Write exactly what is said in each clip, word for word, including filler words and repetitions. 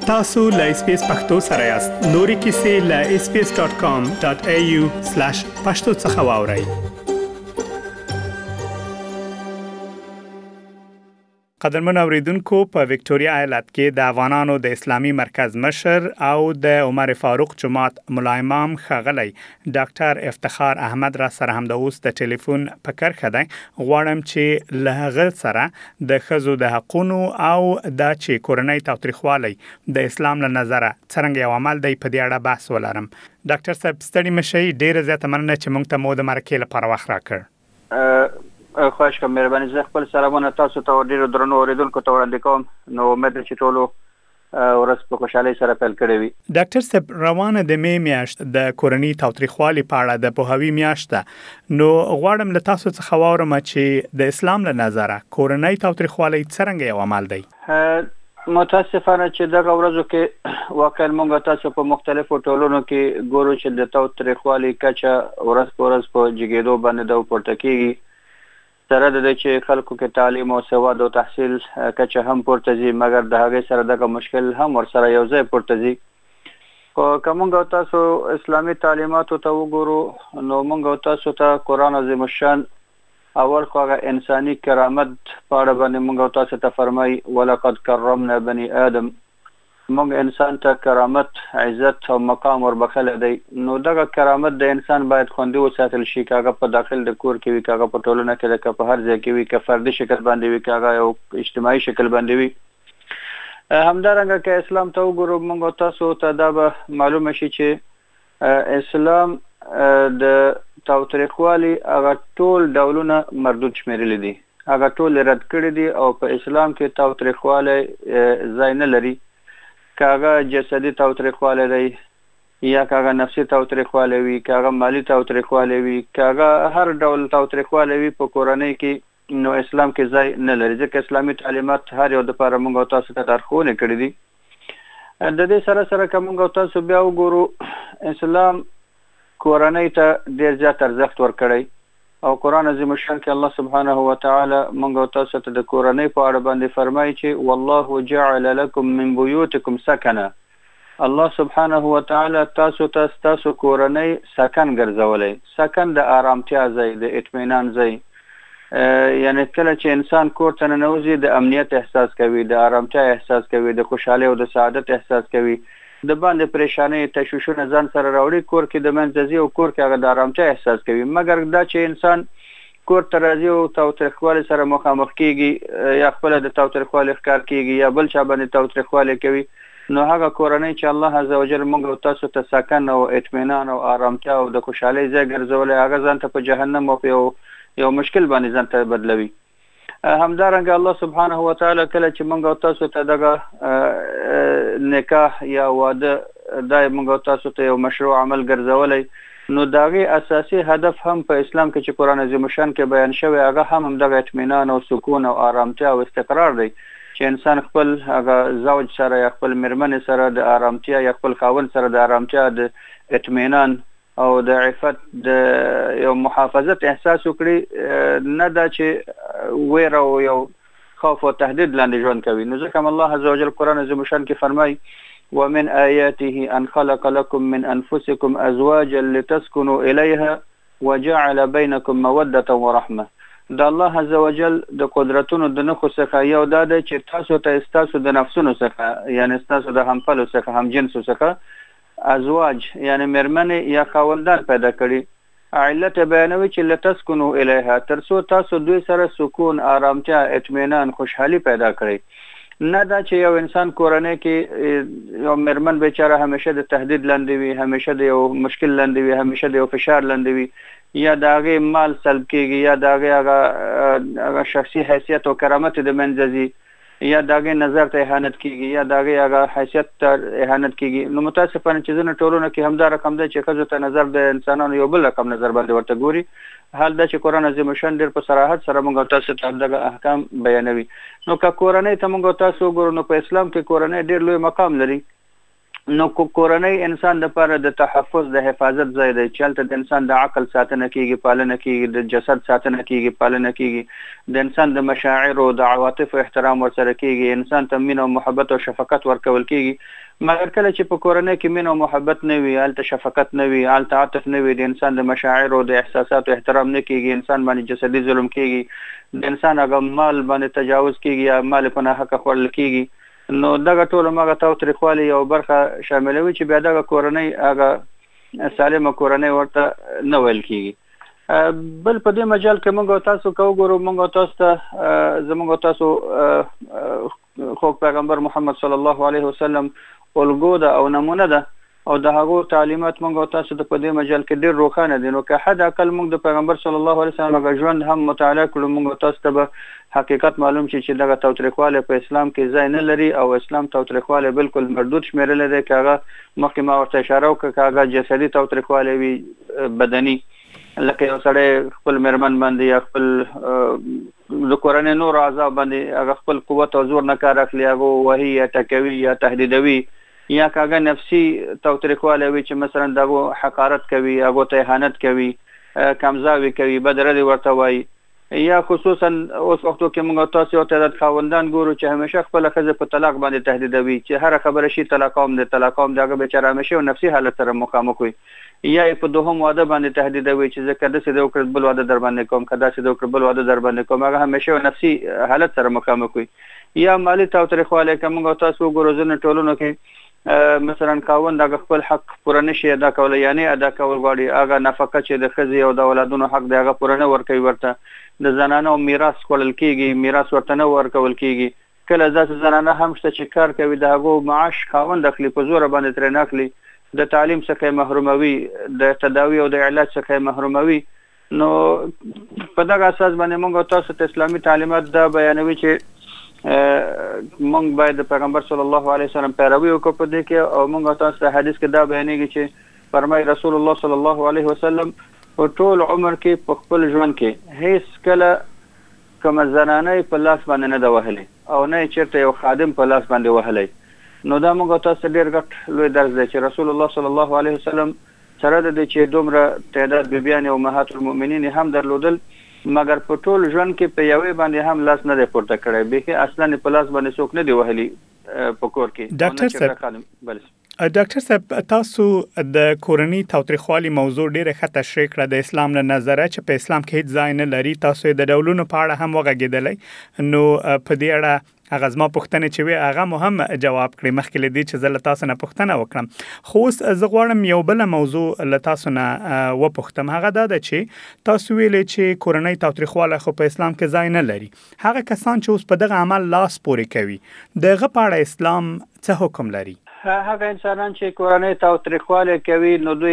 تاسو لا اس پی اس پختو سره یاست. نوري کیسې لا اس پی اس ډاٹ کام ډاٹ اي يو سلاش پښتو څخه واورئ. قدرمن اوریدونکو، په وکټوريا ایالت کې د افغانانو د اسلامي مرکز مشر او د عمر فاروق جماعت ملا امام ښاغلی ډاکټر افتخار احمد را سره هم د اوس د ټلیفون په کرښه دی. غواړم چې له هغه سره د ښځو د حقونو او د چې کورنۍ تاوتریخوالی د اسلام له نظره څرنګه یو عمل دی په دې اړه بحث ولرم. ډاکټر صاحب ستړي مشئ، ډیره زیاته مننه چې موږ ته مو د مرکې لپاره وخت راکړ. خوښ کوم، مهرباني. زه خپل سلامونه تاسو ته ډیرو درنو اوریدونکو ته وړاندې کوم. نو امید چې ټولو ورځ په خوشحالۍ سره پیل کړې وي. ډاکټر صاحب، روانه د می میاشت د کورنۍ تاوتریخوالي په اړه د پوهاوی میاشت ده. نو غواړم له تاسو څخه واورم چې د اسلام له نظره کورنۍ تاوتریخوالي څرنګه یو عمل دی. متاسفانه چې دغه ورځو کې واقعا موږ تاسو په مختلفو ټولونو کې ګورو چې د تاوتریخوالي کچه ورځ په ورځ په جګېدو باندې د پورته کېږي. سره د چې خلکو کې تعلیم او سواد او تحصیل کچه هم پورته ځي، مګر د هغې سره دغه مشکل هم ورسره یو ځای پورته ځي. خو که موږ تاسو اسلامي تعلیماتو ته وګورو نو موږ تاسو ته قرآن عظیم الشان اول خو هغه انساني کرامت په اړه باندې موږ تاسو ته فرمایي ولقد کرمنا بني آدم. موږ انسان ته کرامت، عزت او مقام وربخلی دی. نو دغه کرامت د انسان باید خوندي وساتل شي، که هغه په داخل د کور کې وي، که هغه په ټولنه کې ده، که په هر ځای کې وي، که فردي شکل باندې وي، که هغه یو اجتماعي شکل باندې وي. همدارنګه که اسلام ته وګورو موږ تاسو ته دا به معلومه شي چې اسلام د تاوتریخوالي هغه ټول ډولونه مردود شمیرلی دي، هغه ټول رد کړي دي، او په اسلام کې تاوتریخوالی ځای نه لري. که هغه جسدي تاوتریخوالی دی، یا که هغه نفسي تاوتریخوالی وي، که هغه مالی تاوتریخوالی وي، که هغه هر ډول تاوتریخوالی وي په کورنۍ کې، نو اسلام کې ځای نه لري، ځکه اسلامي تعلیمات هر یو دپاره موږ تاسو ته لارښوونې کړي دي. د دې سره سره که موږ تاسو بیا وګورو، اسلام کورنۍ ته ډېر زیات ارزښت ورکړی، او قرآن عظیم الشان کې الله سبحانه وتعالی موږ تاسو ته د کورنۍ په اړه باندې فرمایي چې والله جعل لكم من بيوتكم سكنا. الله سبحانه وتعالی تاسو ته تاسو کورنۍ سکن ګرځولی. سکن د آرامتیا ځای، د اطمینان ځای. یعنی کله چې انسان کور ته ننوځي د امنیت احساس کوي، د آرامتیا احساس کوي، د خوشحالۍ او د سعادت احساس کوي. د باندې پریشانۍ تشویشونه ځان سره راوړي، کور کې د منځه ځي او کور کې هغه د آرامتیا احساس کوي. مګر دا چې انسان کور ته راځي او تاوتریخوالي سره مخامخ کېږي، یا خپله د تاوتریخوالي ښکار کېږي، یا بل چا باندې تاوتریخوالي کوي، نو هغه کورنۍ چې الله عز وجل موږ تاسو ته سکن او اطمینان او آرامتیا او د خوشحالۍ ځای ګرځولی، هغه ځان ته په جهنم او په یو یو مشکل باندې ځان ته بدلوي. همدارنګه الله سبحانه وتعالی کله چې موږ تاسو ته دغه نکاح یا واده دا موږ تاسو ته یو مشروع عمل ګرځولی، نو د هغې اساسي هدف هم په اسلام کې چې قرآن عظیم الشان کې بیان شوی، هغه هم همدغه اطمینان او سکون او آرامتیا او استقرار دی، چې انسان خپل هغه زوج سره یا خپل مېرمنې سره د آرامتیا یا خپل خاوند سره د آرامتیا، د اطمینان او د عفت د یو محافظت احساس وکړي، نه دا چې ویره او یو خوف او تهدید لاندې ژوند کوي. نو ځکه هم الله عز وجل قرآن عظیم الشان کې فرمایي ومن آیاته ان خلق لكم من انفسكم ازواجا لتسكنوا الیها وجعل بینکم موده ورحمه. د الله عز وجل د قدرتونو د نښو څخه یو دا دی چې تاسو ته ستاسو د نفسونو څخه، یعنی ستاسو د همپلو څخه، هم جنسو څخه ازواج یعنی مېرمنې یا خاوندان پیدا کړي. علت بیانوي چې لتسکنوا الیها، تر څو تاسو دوی سره سکون، آرامتیا، اطمینان، خوشحالي پیدا کړئ. نه دا چې یو انسان کورنۍ کې یو مېرمن بیچاره همیشه د تهدید لاندې وي، همیشه د یو مشکل لاندې وي، همیشه د یو فشار لاندې وي، یا د هغې مال سلب کېږي، یا د هغې هغه شخصي حیثیت او کرامت د منځه ځي، یا د هغې نظر ته اهانت کېږي، یا د هغې هغه حیثیت ته اهانت کېږي. نو متاسفانه چې ځینې ټولنو کې همدا رقم دی چې ښځو ته نظر د انسانانو یو بل رقم نظر باندې ورته ګوري. حال دا چې قرآن عظیم الشان ډېر په صراحت سره موږ تاسو ته همدغه احکام بیانوي. نو که کورنۍ ته موږ تاسو وګورو، نو په اسلام کې کورنۍ ډېر لوی مقام لري. نو کورنۍ انسان د لپاره د تحفظ د حفاظت ځای دی چې هلته د انسان د عقل ساتنه کیږي، پالنه کیږي، د جسد ساتنه کیږي، پالنه کیږي، د انسان د مشاعر او د عواطف احترام ورسره کیږي، انسان ته مینه او محبت او شفقت ورکول کیږي. مګر کله چې په کورنۍ کې مینه او محبت نه وي، هلته شفقت نه وي، هلته عاطف نه وي، د انسان د مشاعر او د احساساتو احترام نه کیږي، انسان باندې جسدي ظلم کیږي، د انسان هغه مال باندې تجاوز کیږي یا مال په ناحقه خوړل کیږي، نو دغه ټول مغه تاوتریخوالي یو برخه شاملوي چې بیا دغه کورنۍ هغه سالمه کورنۍ ورته نه ویل کیږي. بل په دې مجال کې موږ تاسو کو ګورو، موږ تاسو ته زموږ تاسو خو پیغمبر محمد صلی الله علیه وسلم الګو ده او نمونه ده او د هغو تعلیمات موږ تاسو ته په دې مجال کې ډېر روښانه دي. نو که حد اقل موږ د پیغمبر صلی الله علیه وسلم هغه ژوند هم مطالعه کړو، موږ تاسو ته به حقیقت معلوم شي چې دغه تاوتریخوالی په اسلام کې ځای نه لري او اسلام تاوتریخوالی بالکل مردود شمیرلی دی. که هغه مخکې ما ورته اشاره وکړه، که هغه جسدي تاوتریخوالی وي، بدني، لکه یو سړی خپل مېرمن باندې یا خپل د کورنۍ نورو اعضاء باندې هغه خپل قوت او زور نه کار اخلي، هغه وهي یا ټکوي یا تهدیدوي، یا که هغه نفسي تاوتریخوالی وي چې مثلا د هغو حقارت کوي، هغو ته اهانت کوي، کمزاوي کوي، بدردي ورته وایي، یا خصوصا اوس وختو کې موږ تاسو یو تعداد خاوندان ګورو چې همیشه خپله ښځه په طلاق باندې تهدیدوي، چې هره خبره شي طلاق هم دی طلاق هم دی، هغه بیچاره همیشه یو نفسي حالت سره مخامخ وي، یا یې په دوهم واده باندې تهدیدوي چې زه که داسې دې وکړل بل واده در باندې کوم، که داسې دې وکړل بل واده در باندې کوم، هغه همیشه یو نفسي حالت سره مخامخ وي. یا مالي تاوتریخوالی که موږ تاسو وګورو ځینې ټولنو کې مثلا خاوند هغه خپل حق پوره نشي ادا کولی، یعنې ادا کول غواړي، هغه نفقه چې د ښځې او د اولادونو حق دی هغه پوره نه ورکوي، ورته د زنانو میراث خوړل کیږي، میراث ورته نه ورکول کیږي. کله داسې زنانه هم شته چې کار کوي، د هغو معاش خاوند اخلي، په زوره باندې ترې نه اخلي، د تعلیم څخه یې محروموي، د تداوي او د علاج څخه یې محروموي. نو په دغه اساس باندې موږ تاسو ته اسلامي تعلیمات دا بیانوي چې موږ باید د پیغمبر صلی الله علیه وسلم پیروي وکړو په دې کې، او موږ تاسو ته حدیث کې دا بیانېږي چې فرمایي رسول الله صلی الله علیه وسلم په ټول عمر کې په خپل ژوند کې هیڅ کله کومه زنانه په لاس باندې نه ده وهلې او نه یې چېرته یو خادم په لاس باندې وهلی. نو دا موږ تاسو ته ډېر ګټ لوی درس دی چې رسول الله صلی الله علیه وسلم سره د دې چې دومره تعداد بیبیانې او امهات المؤمنین هم درلودل، مګر په ټول ژوند کې په یوې باندې هم لاس نه دی پورته کړی، بیخي اصلا په لاس باندې څوک نه دی وهلي په کور کې. ډاکټر صاحب ډاکټر صاحب تاسو د کورنۍ تاوتریخوالي موضوع ډیره ښه تشریح کړه د اسلام له نظره چې په اسلام کې هیڅ ځای نه لري. تاسو د ډولونو په اړه هم وغږېدلی، نو په دې اړه هغه زما پوښتنې چې وي هغه مو هم جواب کړئ مخکې له دې چې زه له تاسو نه پوښتنه وکړم. خو اوس زه غواړم یو بله موضوع له تاسو نه وپوښتم، هغه دا ده چې تاسو ویلې چې کورنۍ تاوتریخوالی خو په اسلام کې ځای نه لري. هغه کسان چې اوس په دغه عمل لاس پورې کوي، دغه په اړه اسلام څه حکم لري؟ هغه انسانان چې کورنۍ تاوتریخوالی کوي، نو دوی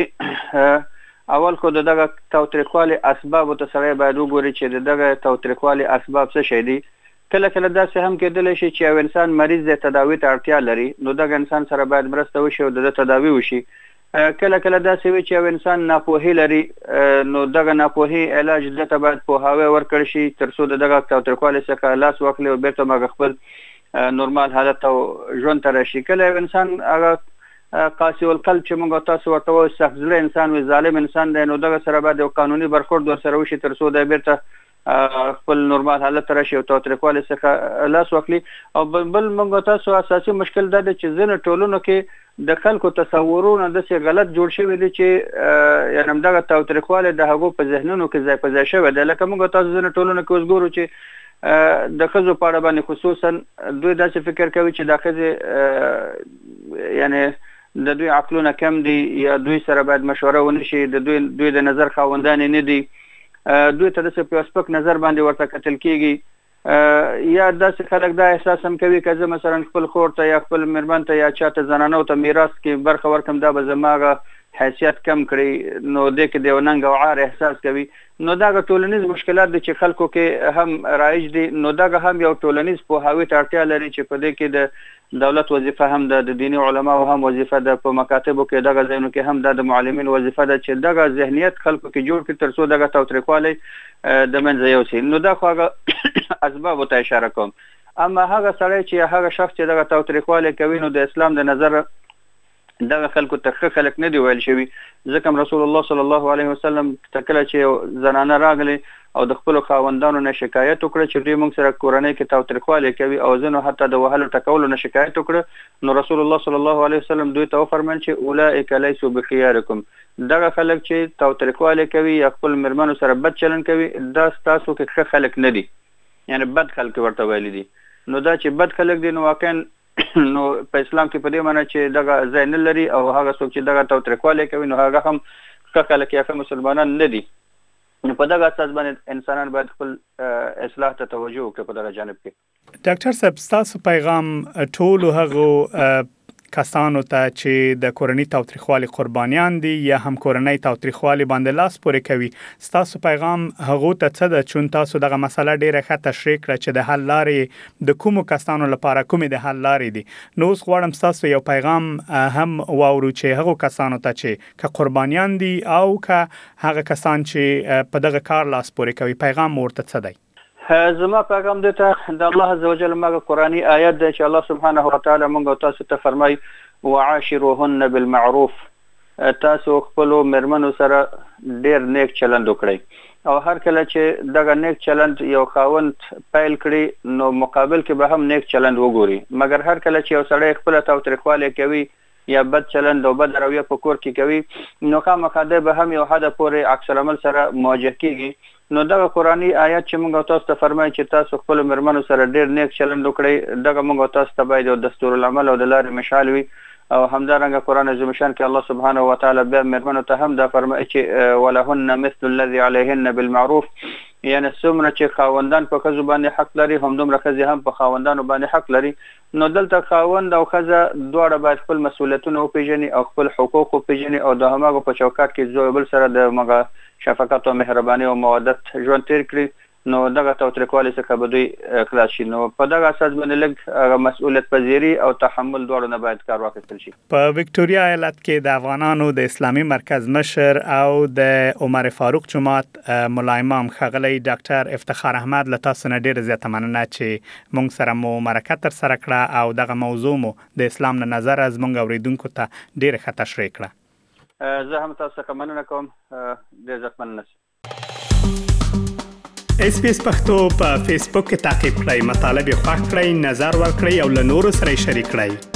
اول خو د دغه تاوتریخوالي اسبابو ته سړی باید وګوري چې د دغه تاوتریخوالي اسباب څه شی دي. کله کله داسې هم کېدلی شي چې یو انسان مریض دی، تداوي ته اړتیا لري، نو دغه انسان سره باید مرسته وشي او د ده تداوي وشي. کله کله داسې وي چې یو انسان ناپوهي لري، نو دغه ناپوهي علاج ده ته باید پوهاوی ورکړل شي تر څو د دغه تاوتریخوالي څخه لاس واخلي او بیرته هغه خپل نورمال حالت او ژوند ته راشي. کله یو انسان هغه قاسي القلب چې موږ تاسو ورته وایو، سخت زړه انسان وي، ظالم انسان دی، نو دغه سره باید یو قانوني برخورد ورسره وشي تر څو دی بیرته خپل نورمال حالت ته راشي او تاوتریخوالي څخه لاس واخلي. او بل موږ تاسو اساسي مشکل دا دی چې ځینې ټولنو کې د خلکو تصورونه داسې غلط جوړ شوي دي چې یعنې همدغه تاوتریخوالی د هغو په ذهنونو کې ځای په ځای شوی دی. لکه موږ تاسو ځینې ټولنو کې اوس ګورو چې د ښځو په اړه باندې خصوصا دوی داسې فکر کوي چې دا ښځې یعنې د دوی عقلونه کم دي یا دوی سره باید مشوره ونه شي، د دوی دوی د نظر خاوندانې نه دي، دوی ته داسې په سپک نظر باندې ورته کتل کېږي. یا داسې خلک دا احساس هم کوي که زه مثلا خپل خور ته یا خپل مېرمن ته یا چا ته زنانو ته میراث کې برخه ورکړم، دا به زما هغه حیثیت کم کړي، نو دې کې د یو ننګ او عار احساس کوي. نو دغه ټولنیز مشکلات دي چې خلکو کې هم رایج دي، نو دغه هم یو ټولنیز پوهاوي ته اړتیا لري چې په دې کې د دولت وظیفه هم ده، د دیني علماو هم وظیفه ده، په مکاتبو کې دغه ځایونو کې هم دا د معلمین وظیفه ده چې دغه ذهنیت خلکو کې جوړ کړي تر څو دغه تاوتریخوالی د منځه یوسي. نو دا خو هغه اسبابو ته اشاره کوم. اما هغه سړی چې هغه شخص چې دغه تاوتریخوالی کوي، نو د اسلام د نظر دغه خلکو ته ښه خلک نه دی ویل شوي، ځکه رسول الله صلی الله علیه وسلم ته کله چې زنانه راغلی او د خپلو خاوندانو نه شکایت وکړه چې دوی موږ سره کورنۍ کې تاوتریخوالی کوي او ځینو حتی د وهلو ټکولو نه شکایت وکړه، نو رسول الله صلی الله علیه وسلم دوی ته وفرمایل چې اولئک لیسوا بخیارکم، دغه خلک چې تاوتریخوالی کوي یا خپل مېرمنو سره بد چلن کوي دا ستاسو کې ښه خلک نه دي، یعنی بد خلک ورته ویلي دي. نو دا چې بد خلک دي نو واقعا نو په اسلام کې په دې معنی چې دغه ځای نه لري او هغه څوک چې دغه تاوتریخوالی کوي نو هغه هم ښه خلک یا ښه مسلمانان نه دي. نو په دغه اساس باندې انسانان باید خپل اصلاح ته توجه وکړي په دغه جانب کې. ډاکټر صاحب ستاسو پیغام ټولو هغو کسانو ته چې د کورنۍ تاوتریخوالي قربانیان دي یا هم کورنۍ تاوتریخوالي باندې لاس پورې کوي، ستاسو پیغام هغو ته څه ده؟ چون تاسو دغه مسله ډیره ښه تشریح کړه چې د حل لارې د کومو کسانو لپاره کومې د حل لارې دي، نو اوس غواړم ستاسو یو پیغام هم واورو چې هغو کسانو ته چې که قربانیان دي او که هغه کسان چې په دغه کار لاس پورې کوي، پیغام ورته څه دی؟ زما پیغام دی ته د الله عزوجل ماګه قرآني آیت دی چې الله سبحانه وتعالی موږ او تاسو ته فرمایي وعاشروهن بالمعروف، تاسو خپلو مېرمنو سره ډېر نیک چلند وکړئ او هر کله چې دغه نیک چلند یو خاوند پیل کړي نو مقابل کې به هم نیک چلند وګوري، مګر هر کله چې یو سړی خپله تاوتریخوالی کوي یا بد چلند او بد رویه په کور کې کوي نو خامخا دی به هم یو حده پورې عکس العمل سره مواجه کیږي. نو دغه قرآني آیت چې موږ تاسو ته فرمایي چې تاسو خپل مېرمنو سره ډېر نیک چلند وکړئ، دغه موږ تاسو ته باید یو دستورالعمل او د لارې مشال وي. او همدارنګه قرآن عظیم شان کې الله سبحانه وتعالی بیا مېرمنو ته هم دا فرمایي چې ولهن مثل الذي عليهن بالمعروف، یعنی څومره چې خاوندان په ښځو باندې حق لري همدومره ښځې هم په خاوندانو باندې حق لري. نو دلته خاوند او ښځه دواړه باید خپل مسؤلیتونه وپېژني او خپل حقوق وپېژني او د هماغو په چوکاټ کې زوی بل سره د مغه شفقت او مهرباني او مودت ژوند تیر کړي، نو دغه تاوتریخوالي څخه به دوی خلاص شي. نو په دغه اساس باندې لږ مسؤلیت پذیري او تحمل دواړو نه باید کار واخیستل شي. په وکټوریا ایالت کې د افغانانو د اسلامي مرکز مشر او د عمر فاروق جماعت ملا امام ښاغلی ډاکټر افتخار احمد له تاسو نه ډېره زیاته مننه چې موږ سره مو مرکه ترسره کړه او دغه موضوع مو د اسلام له نظره زموږ اوریدونکو ته ډېره ښه تشریح کړه. زه هم تاسو څخه مننه کوم، ډېر زیات مننه. اس پی اس پښتو په فیسبوک کې تعقیب کړئ، مطالب یې خوښ کړئ، نظر ورکړئ او له نورو سره یې شریک کړئ.